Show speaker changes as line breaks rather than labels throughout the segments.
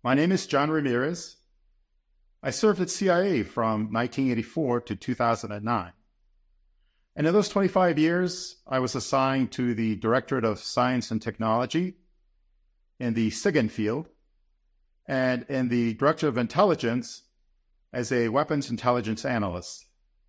My name is John Ramirez. I served at CIA from 1984 to 2009. And in those 25 years, I was assigned to the Directorate of Science and Technology in the SIGINT field and in the Directorate of Intelligence as a Weapons Intelligence Analyst.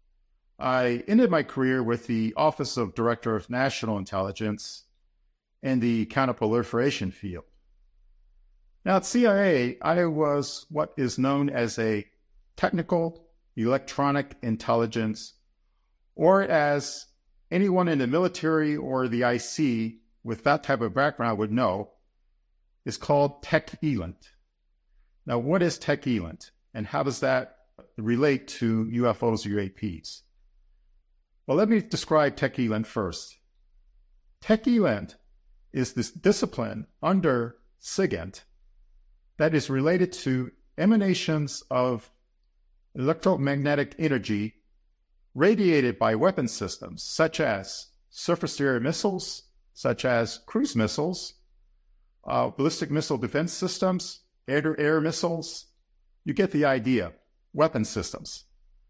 I ended my career with the Office of Director of National Intelligence in the counterproliferation field. Now at CIA, I was what is known as a technical electronic intelligence, or as anyone in the military or the IC with that type of background would know, is called Tech-ELINT. Now, what is Tech-ELINT, and how does that relate to UFOs or UAPs? Well, let me describe Tech-ELINT first. Tech-ELINT is this discipline under SIGINT that is related to emanations of electromagnetic energy radiated by weapon systems, such as surface-to-air missiles, such as cruise missiles, ballistic missile defense systems, air-to-air missiles. You get the idea, weapon systems.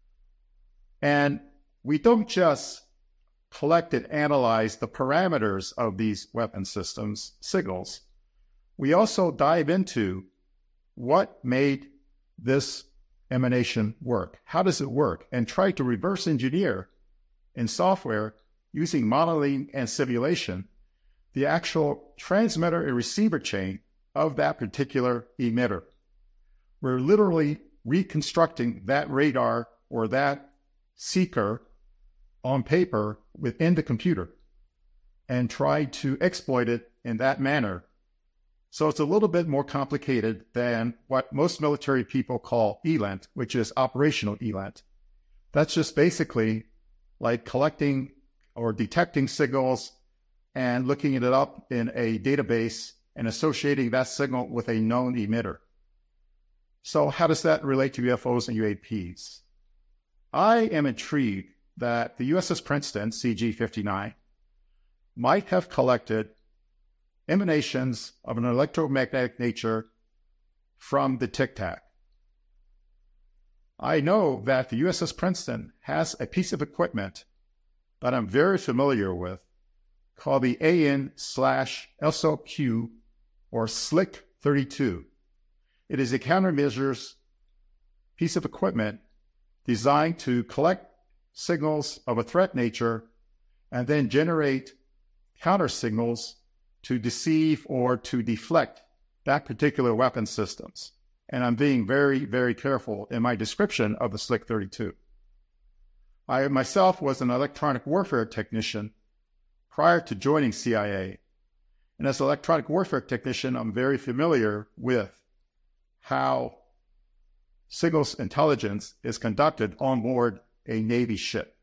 And we don't just collect and analyze the parameters of these weapon systems signals. We also dive into what made this emanation work. How does it work? And try to reverse engineer in software using modeling and simulation the actual transmitter and receiver chain of that particular emitter. We're literally reconstructing that radar or that seeker on paper within the computer and try to exploit it in that manner. So it's a little bit more complicated than what most military people call ELINT, which is operational ELINT. That's just basically like collecting or detecting signals and looking it up in a database and associating that signal with a known emitter. So how does that relate to UFOs and UAPs? I am intrigued that the USS Princeton, CG-59, might have collected emanations of an electromagnetic nature from the Tic Tac. I know that the USS Princeton has a piece of equipment that I'm very familiar with called the AN/SOQ or SLIC 32. It is a countermeasures piece of equipment designed to collect signals of a threat nature and then generate counter signals to deceive or to deflect that particular weapon systems. And I'm being very, very careful in my description of the SLIC 32. I myself was an electronic warfare technician prior to joining CIA. And as an electronic warfare technician, I'm very familiar with how signals intelligence is conducted on board a Navy ship.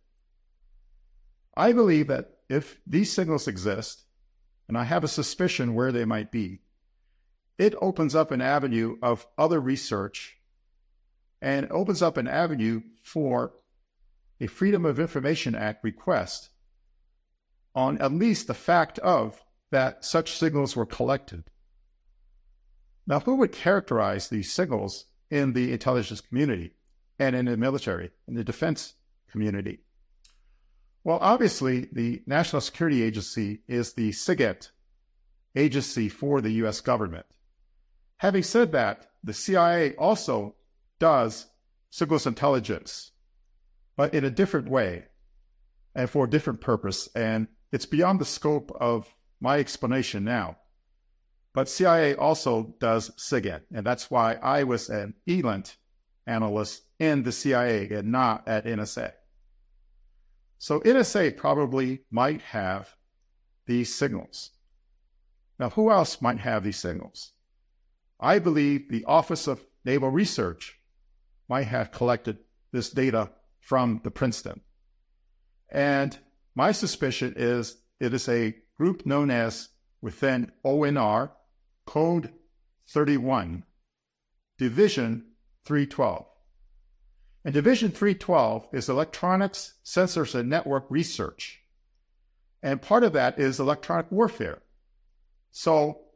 I believe that if these signals exist, and I have a suspicion where they might be, it opens up an avenue of other research and opens up an avenue for a Freedom of Information Act request on at least the fact of that such signals were collected. Now, who would characterize these signals in the intelligence community and in the military, in the defense community? Well, obviously, the National Security Agency is the SIGINT agency for the U.S. government. Having said that, the CIA also does signals intelligence, but in a different way and for a different purpose. And it's beyond the scope of my explanation now. But CIA also does SIGINT, and that's why I was an ELINT analyst in the CIA and not at NSA. So NSA probably might have these signals. Now, who else might have these signals? I believe the Office of Naval Research might have collected this data from the Princeton. And my suspicion is it is a group known as, within ONR, Code 31, Division 312. And Division 312 is Electronics, Sensors, and Network Research. And part of that is electronic warfare. So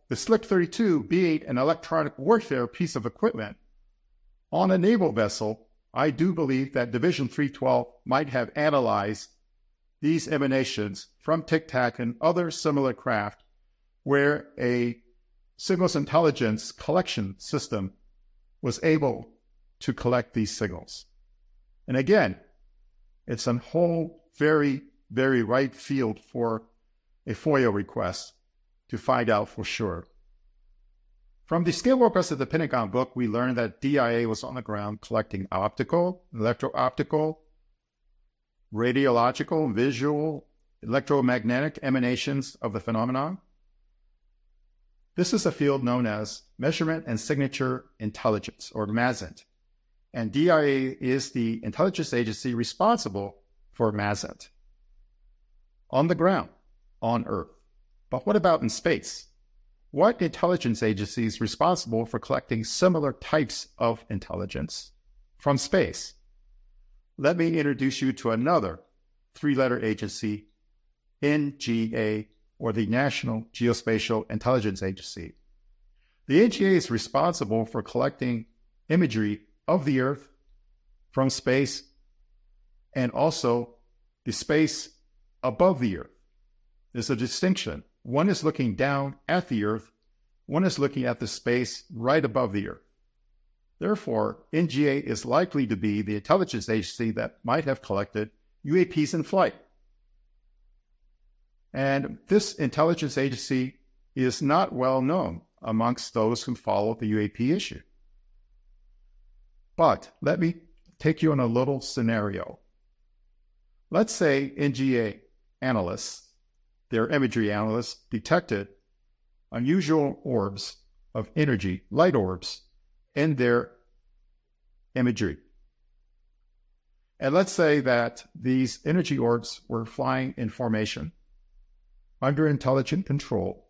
the SLIC-32 being an electronic warfare piece of equipment on a naval vessel, I do believe that Division 312 might have analyzed these emanations from Tic Tac and other similar craft where a signals intelligence collection system was able to collect these signals. And again, it's a whole very, very right field for a FOIA request to find out for sure. From the scale request of the Pentagon book, we learned that DIA was on the ground collecting optical, electro-optical, radiological, visual, electromagnetic emanations of the phenomenon. This is a field known as Measurement and Signature Intelligence, or MASINT, and DIA is the intelligence agency responsible for MASINT. On the ground, on Earth. But what about in space? What intelligence agency is responsible for collecting similar types of intelligence from space? Let me introduce you to another three-letter agency, NGA, or the National Geospatial Intelligence Agency. The NGA is responsible for collecting imagery of the Earth from space and also the space above the Earth. There's a distinction. One is looking down at the Earth, one is looking at the space right above the Earth. Therefore, NGA is likely to be the intelligence agency that might have collected UAPs in flight. And this intelligence agency is not well known amongst those who follow the UAP issue. But let me take you on a little scenario. Let's say NGA analysts, their imagery analysts, detected unusual orbs of energy, light orbs, in their imagery. And let's say that these energy orbs were flying in formation under intelligent control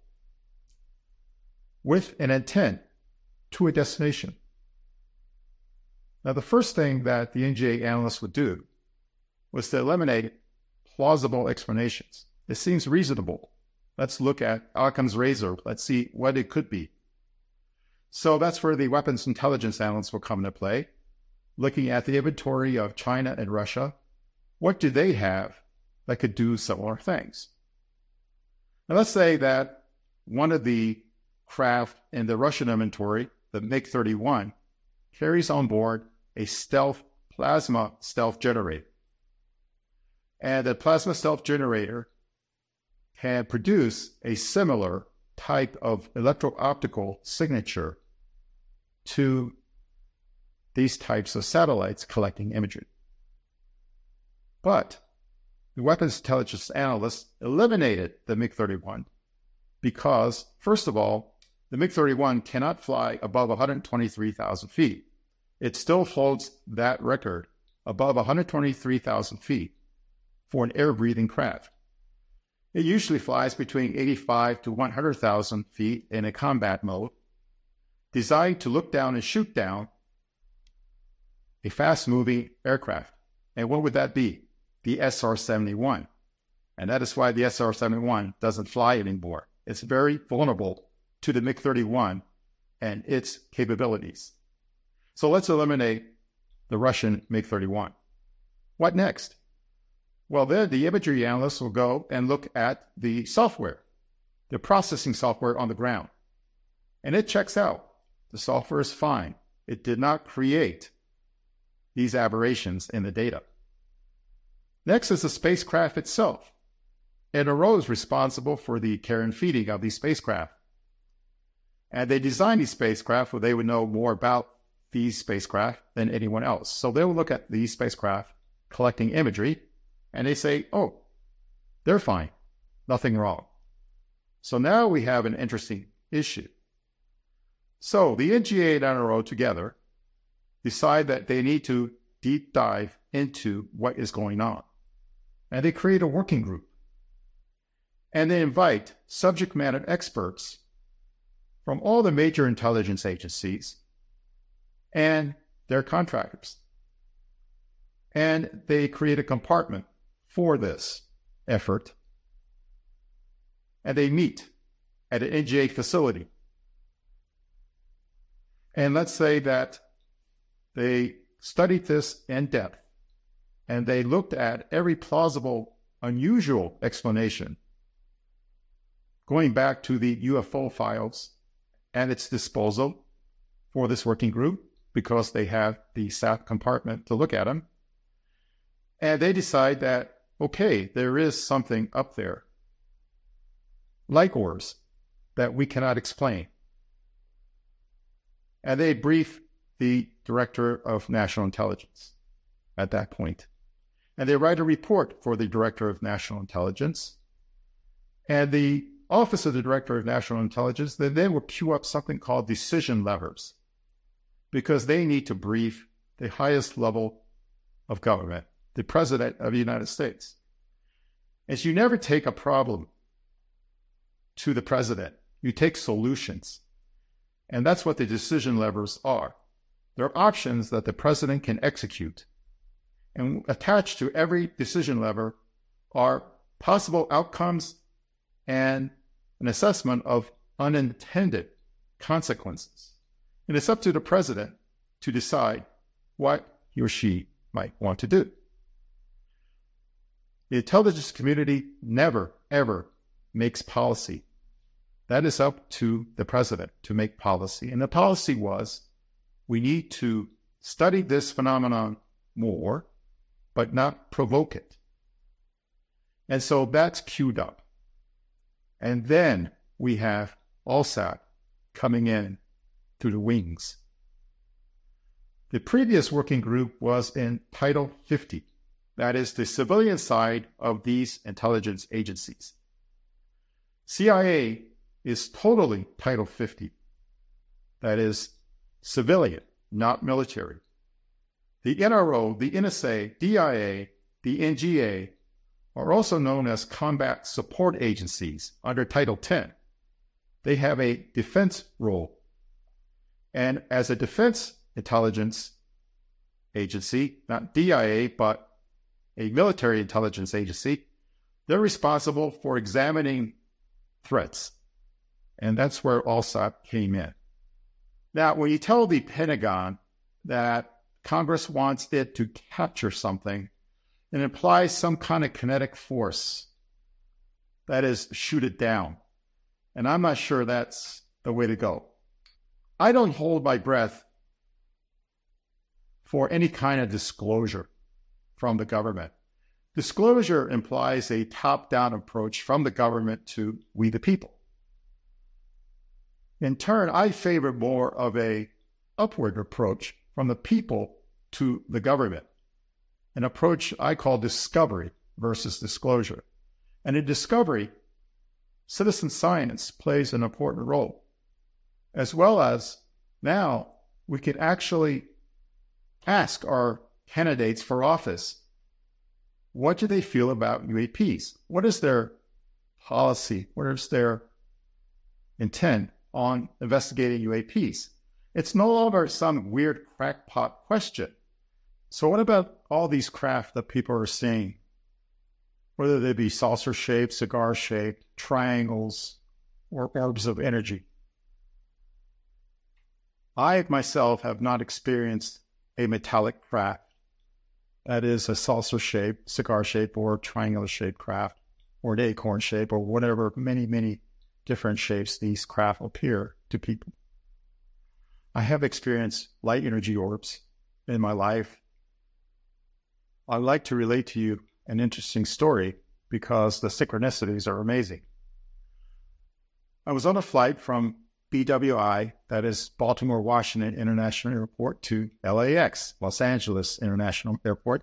with an intent to a destination. Now, the first thing that the NGA analysts would do was to eliminate plausible explanations. It seems reasonable. Let's look at Occam's razor. Let's see what it could be. So that's where the weapons intelligence analysts will come into play, looking at the inventory of China and Russia. What do they have that could do similar things? Now, let's say that one of the craft in the Russian inventory, the MiG-31, carries on board a plasma stealth generator. And the plasma stealth generator can produce a similar type of electro-optical signature to these types of satellites collecting imagery. But the weapons intelligence analysts eliminated the MiG-31 because, first of all, the MiG-31 cannot fly above 123,000 feet. It still floats that record above 123,000 feet for an air-breathing craft. It usually flies between 85 to 100,000 feet in a combat mode, designed to look down and shoot down a fast-moving aircraft. And what would that be? The SR-71. And that is why the SR-71 doesn't fly anymore. It's very vulnerable to the MiG-31 and its capabilities. So let's eliminate the Russian MiG-31. What next? Well, then the imagery analysts will go and look at the software, the processing software on the ground. And it checks out. The software is fine. It did not create these aberrations in the data. Next is the spacecraft itself. NRO is responsible for the care and feeding of these spacecraft. And they designed these spacecraft where they would know more about these spacecraft than anyone else. So they will look at these spacecraft collecting imagery, and they say, oh, they're fine, nothing wrong. So now we have an interesting issue. So the NGA and NRO together decide that they need to deep dive into what is going on. And they create a working group. And they invite subject matter experts from all the major intelligence agencies and their contractors. And they create a compartment for this effort. And they meet at an NGA facility. And let's say that they studied this in depth and they looked at every plausible, unusual explanation going back to the UFO files and its disposal for this working group, because they have the SAP compartment to look at them. And they decide that, okay, there is something up there, like orbs, that we cannot explain. And they brief the Director of National Intelligence at that point. And they write a report for the Director of National Intelligence. And the Office of the Director of National Intelligence, they will queue up something called decision levers, because they need to brief the highest level of government, the President of the United States. And you never take a problem to the President. You take solutions. And that's what the decision levers are. They're options that the President can execute. And attached to every decision lever are possible outcomes and an assessment of unintended consequences. And it's up to the President to decide what he or she might want to do. The intelligence community never, ever makes policy. That is up to the President to make policy. And the policy was, we need to study this phenomenon more, but not provoke it. And so that's queued up. And then we have ALSAT coming in through the wings. The previous working group was in Title 50. That is the civilian side of these intelligence agencies. CIA is totally Title 50. That is civilian, not military. The NRO, the NSA, DIA, the NGA are also known as combat support agencies under Title 10. They have a defense role. And as a defense intelligence agency, not DIA, but a military intelligence agency, they're responsible for examining threats. And that's where ALSAT came in. Now, when you tell the Pentagon that Congress wants it to capture something, it implies some kind of kinetic force. That is, shoot it down. And I'm not sure that's the way to go. I don't hold my breath for any kind of disclosure from the government. Disclosure implies a top-down approach from the government to we the people. In turn, I favor more of an upward approach from the people to the government, an approach I call discovery versus disclosure. And in discovery, citizen science plays an important role, as well as now we can actually ask our candidates for office, what do they feel about UAPs? What is their policy? What is their intent on investigating UAPs? It's no longer some weird crackpot question. So what about all these craft that people are seeing? Whether they be saucer-shaped, cigar-shaped, triangles, or orbs of energy. I myself have not experienced a metallic craft that is a saucer-shaped, cigar-shaped, or triangular-shaped craft, or an acorn shape, or whatever many, many different shapes these craft appear to people. I have experienced light energy orbs in my life. I'd like to relate to you an interesting story because the synchronicities are amazing. I was on a flight from BWI, that is Baltimore Washington International Airport, to LAX, Los Angeles International Airport.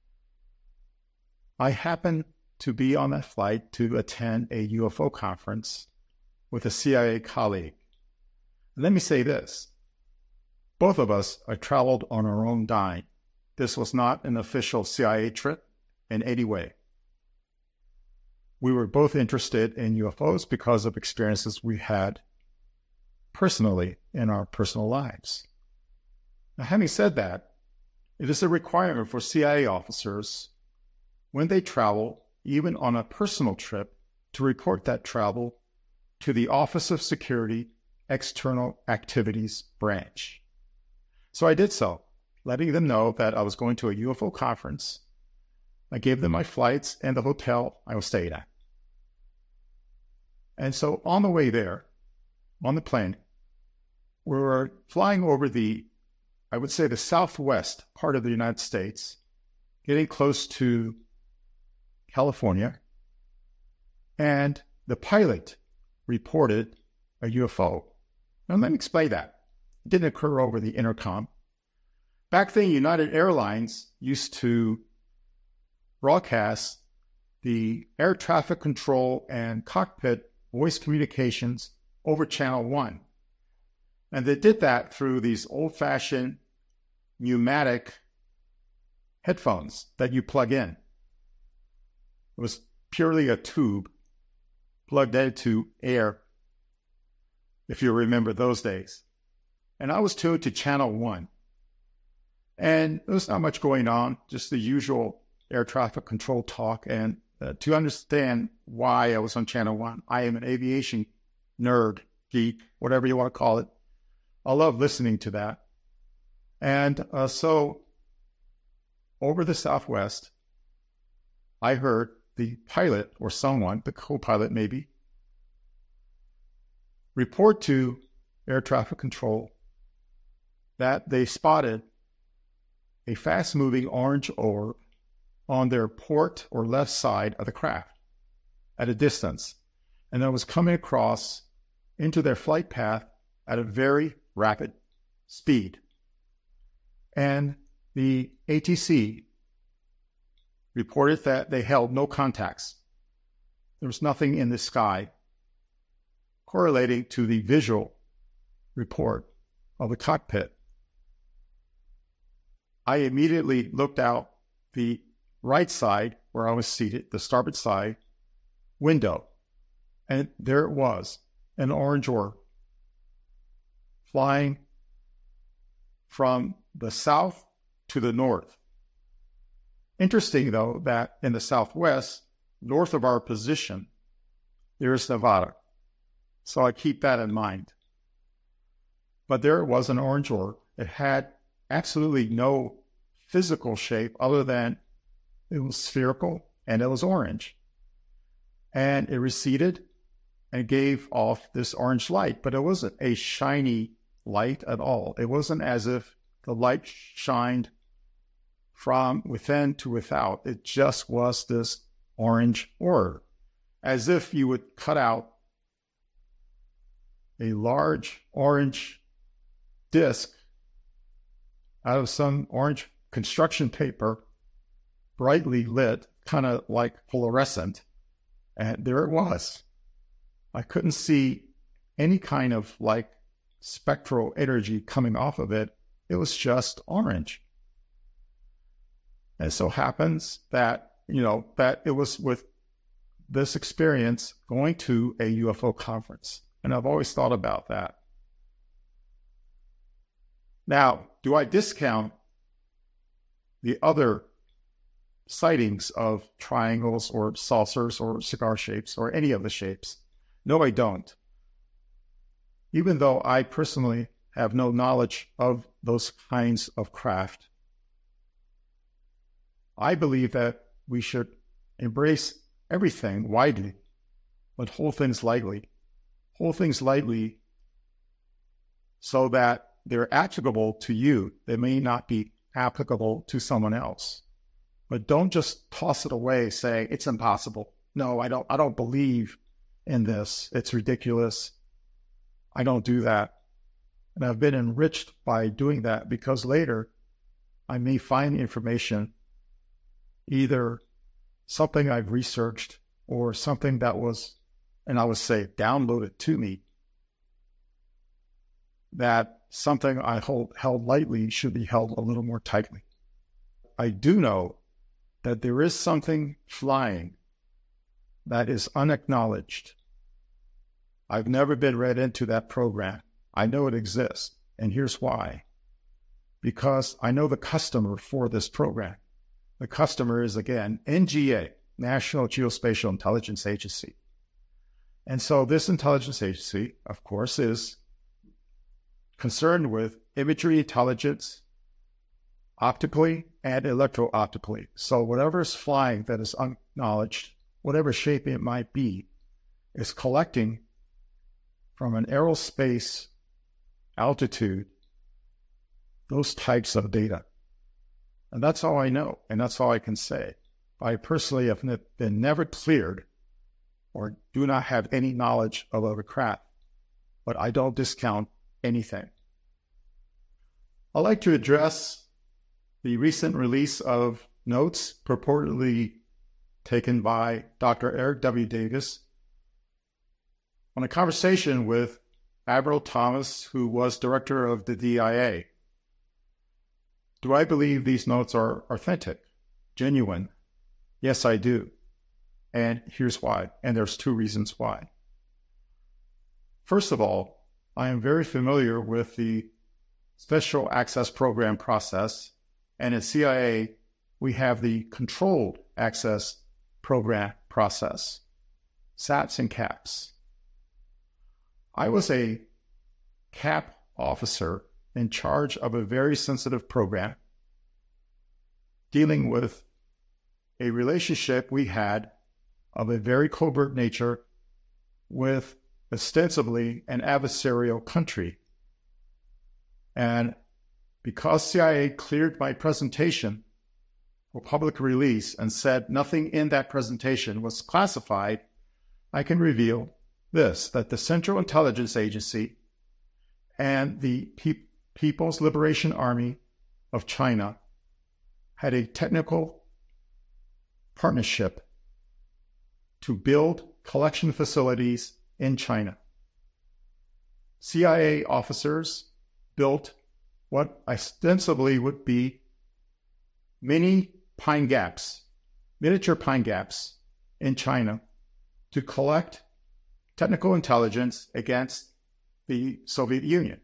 I happened to be on that flight to attend a UFO conference with a CIA colleague. Let me say this. Both of us are traveled on our own dime. This was not an official CIA trip in any way. We were both interested in UFOs because of experiences we had personally in our personal lives. Now, having said that, it is a requirement for CIA officers when they travel, even on a personal trip, to report that travel to the Office of Security External Activities Branch. So I did so, letting them know that I was going to a UFO conference. I gave them my flights and the hotel I was staying at. And so on the way there, on the plane, we were flying over I would say the southwest part of the United States, getting close to California, and the pilot reported a UFO. Now let me explain that. It didn't occur over the intercom. Back then, United Airlines used to broadcast the air traffic control and cockpit voice communications over Channel 1. And they did that through these old-fashioned pneumatic headphones that you plug in. It was purely a tube plugged into air, if you remember those days. And I was tuned to Channel 1. And there was not much going on, just the usual air traffic control talk. And to understand why I was on Channel 1, I am an aviation nerd, geek, whatever you want to call it. I love listening to that. And so over the Southwest, I heard the pilot or someone, the co-pilot maybe, report to air traffic control that they spotted a fast-moving orange orb on their port or left side of the craft at a distance, and that was coming across into their flight path at a very rapid speed. And the ATC reported that they held no contacts. There was nothing in the sky correlating to the visual report of the cockpit. I immediately looked out the right side where I was seated, the starboard side window, and there it was, an orange orb flying from the south to the north. Interesting, though, that in the southwest, north of our position, there's Nevada. So I keep that in mind. But there was an orange orb. It had absolutely no physical shape other than it was spherical and it was orange. And it receded and gave off this orange light, but it wasn't a shiny light at all. It wasn't as if the light shined from within to without. It just was this orange orb, as if you would cut out a large orange disc out of some orange construction paper, brightly lit, kind of like fluorescent, and there it was. I couldn't see any kind of like spectral energy coming off of it. It was just orange. And it so happens that, that it was with this experience going to a UFO conference. And I've always thought about that. Now, do I discount the other sightings of triangles or saucers or cigar shapes or any of the shapes? No, I don't. Even though I personally have no knowledge of those kinds of craft, I believe that we should embrace everything widely, but hold things lightly. Hold things lightly so that they're applicable to you. They may not be applicable to someone else. But don't just toss it away saying it's impossible. No, I don't believe in this. It's ridiculous. I don't do that. And I've been enriched by doing that because later I may find information, either something I've researched or something that was, and I would say downloaded to me, that something I held lightly should be held a little more tightly. I do know that there is something flying that is unacknowledged. I've never been read into that program. I know it exists, and here's why. Because I know the customer for this program. The customer is, again, NGA, National Geospatial Intelligence Agency. And so this intelligence agency, of course, is concerned with imagery intelligence, optically and electro-optically. So whatever is flying that is unacknowledged, whatever shape it might be, is collecting from an aerospace altitude those types of data. And that's all I know, and that's all I can say. I personally have been never cleared or do not have any knowledge of a craft, but I don't discount anything. I'd like to address the recent release of notes purportedly taken by Dr. Eric W. Davis on a conversation with Admiral Thomas, who was director of the DIA. Do I believe these notes are authentic, genuine? Yes, I do. And here's why. And there's two reasons why. First of all, I am very familiar with the Special Access Program process. And at CIA, we have the Controlled Access Program process, SAPs and CAPs. I was a CAP officer in charge of a very sensitive program dealing with a relationship we had of a very covert nature with ostensibly an adversarial country. And because CIA cleared my presentation for public release and said nothing in that presentation was classified, I can reveal this, that the Central Intelligence Agency and the People's Liberation Army of China had a technical partnership to build collection facilities in China. CIA officers built what ostensibly would be miniature pine gaps in China to collect technical intelligence against the Soviet Union.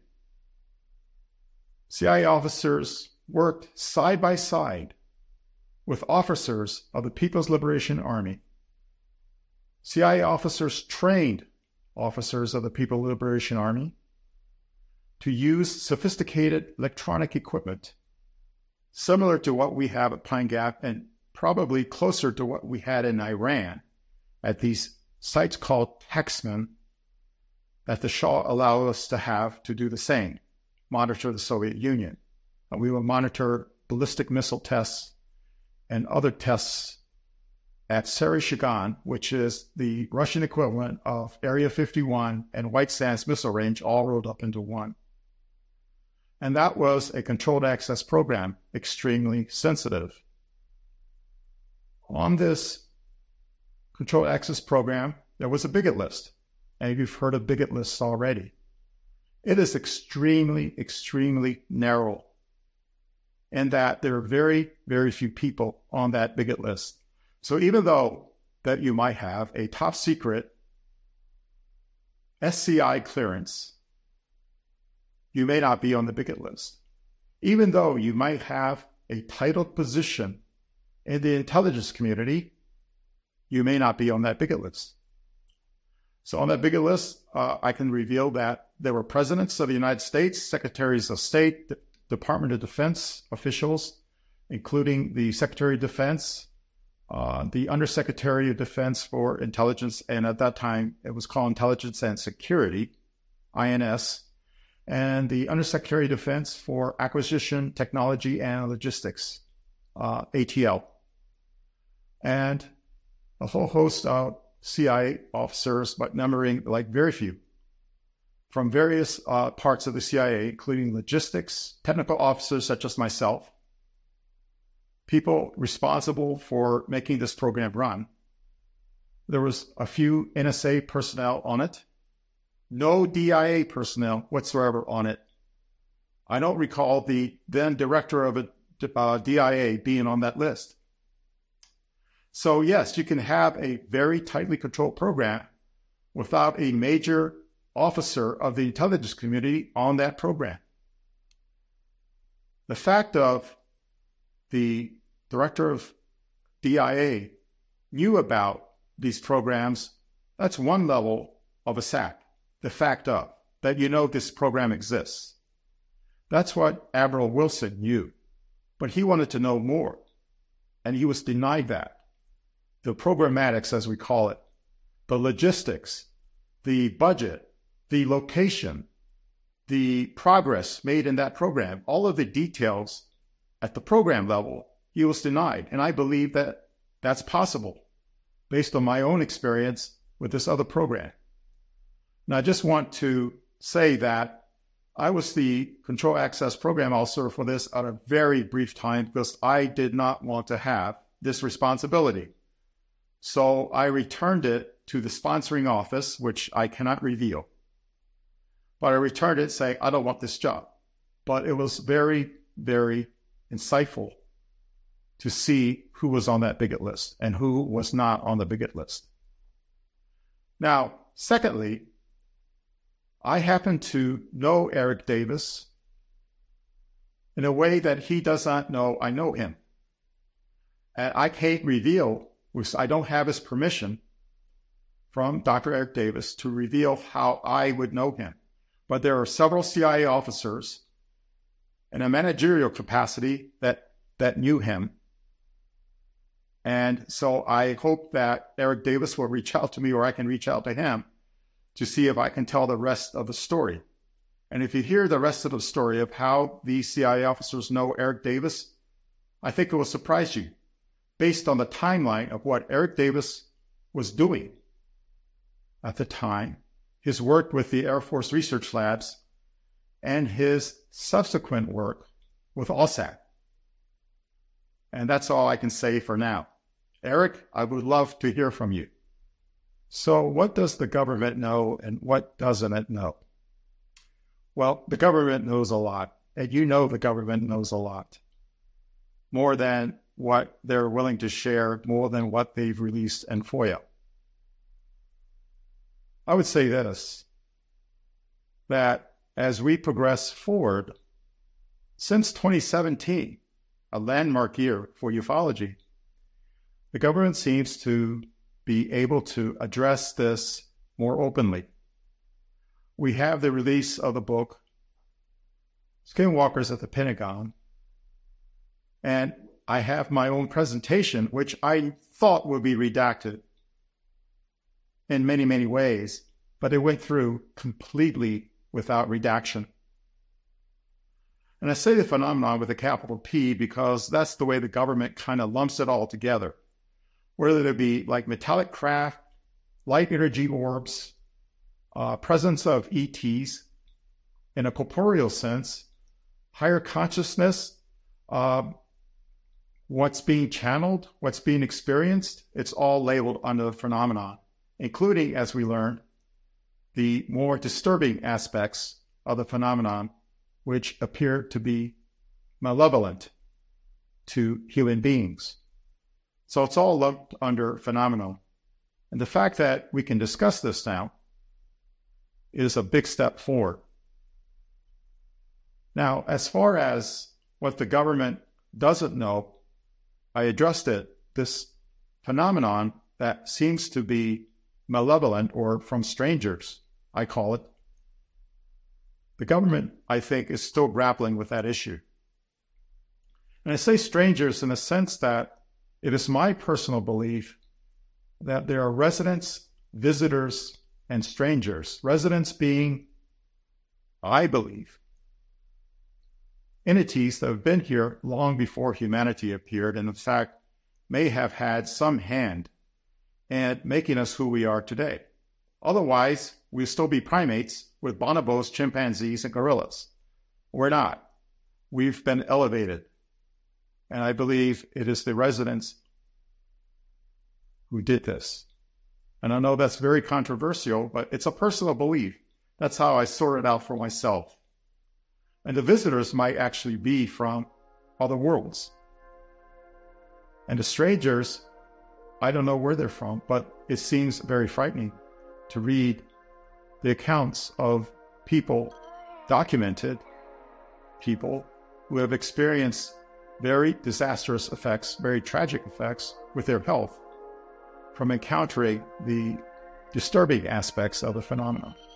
CIA officers worked side by side with officers of the People's Liberation Army. CIA officers trained officers of the People's Liberation Army to use sophisticated electronic equipment, similar to what we have at Pine Gap and probably closer to what we had in Iran at these sites called Hexman that the Shah allowed us to have to do the same, monitor the Soviet Union. And we will monitor ballistic missile tests and other tests at Saryshgan, which is the Russian equivalent of Area 51 and White Sands Missile Range all rolled up into one. And that was a controlled access program, extremely sensitive. On this controlled access program, there was a bigot list. And you've heard of bigot lists already. It is extremely, extremely narrow in that there are very, very few people on that bigot list. So even though that you might have a top secret SCI clearance, you may not be on the bigot list. Even though you might have a titled position in the intelligence community, you may not be on that bigot list. So on that bigot list, I can reveal that there were presidents of the United States, secretaries of state, Department of Defense officials, including the Secretary of Defense, the Undersecretary of Defense for Intelligence, and at that time it was called Intelligence and Security, INS, and the Undersecretary of Defense for Acquisition, Technology, and Logistics, ATL, and a whole host of CIA officers, but numbering like very few, from various parts of the CIA, including logistics, technical officers such as myself, people responsible for making this program run. There was a few NSA personnel on it, no DIA personnel whatsoever on it. I don't recall the then director of a DIA being on that list. So yes, you can have a very tightly controlled program without a major officer of the intelligence community on that program. The fact of the director of DIA knew about these programs That's one level of a SAC, the fact of, that you know this program exists. That's what Admiral Wilson knew, but he wanted to know more, and he was denied that. The programmatics, as we call it, the logistics, the budget, the location, the progress made in that program, all of the details at the program level, he was denied. And I believe that that's possible based on my own experience with this other program. Now, I just want to say that I was the Control Access Program Officer for this at a very brief time because I did not want to have this responsibility. So I returned it to the sponsoring office, which I cannot reveal. But I returned it saying, I don't want this job. But it was very, very insightful to see who was on that bigot list and who was not on the bigot list. Now, secondly, I happen to know Eric Davis in a way that he does not know I know him. And I can't reveal, I don't have his permission from Dr. Eric Davis to reveal how I would know him. But there are several CIA officers in a managerial capacity that knew him. And so I hope that Eric Davis will reach out to me or I can reach out to him to see if I can tell the rest of the story. And if you hear the rest of the story of how these CIA officers know Eric Davis, I think it will surprise you based on the timeline of what Eric Davis was doing at the time, his work with the Air Force Research Labs, and his subsequent work with AUSAC. And that's all I can say for now. Eric, I would love to hear from you. So what does the government know and what doesn't it know? Well, the government knows a lot, and you know the government knows a lot. More than what they're willing to share, more than what they've released in FOIA. I would say this, that as we progress forward, since 2017, a landmark year for ufology, the government seems to be able to address this more openly. We have the release of the book, Skinwalkers at the Pentagon, and I have my own presentation, which I thought would be redacted in many, many ways, but it went through completely without redaction. And I say the phenomenon with a capital P because that's the way the government kind of lumps it all together. Whether it be like metallic craft, light energy orbs, presence of ETs in a corporeal sense, higher consciousness, what's being channeled, what's being experienced, it's all labeled under the phenomenon, including, as we learned, the more disturbing aspects of the phenomenon, which appear to be malevolent to human beings. So it's all lumped under phenomenon. And the fact that we can discuss this now is a big step forward. Now, as far as what the government doesn't know, I addressed it, this phenomenon that seems to be malevolent or from strangers, I call it. The government, I think, is still grappling with that issue. And I say strangers in the sense that it is my personal belief that there are residents, visitors, and strangers. Residents being, I believe, entities that have been here long before humanity appeared and in fact may have had some hand in making us who we are today. Otherwise, we'd still be primates with bonobos, chimpanzees, and gorillas. We're not. We've been elevated. And I believe it is the residents who did this. And I know that's very controversial, but it's a personal belief. That's how I sort it out for myself. And the visitors might actually be from other worlds. And the strangers, I don't know where they're from, but it seems very frightening to read the accounts of people, documented people who have experienced very disastrous effects, very tragic effects with their health from encountering the disturbing aspects of the phenomenon.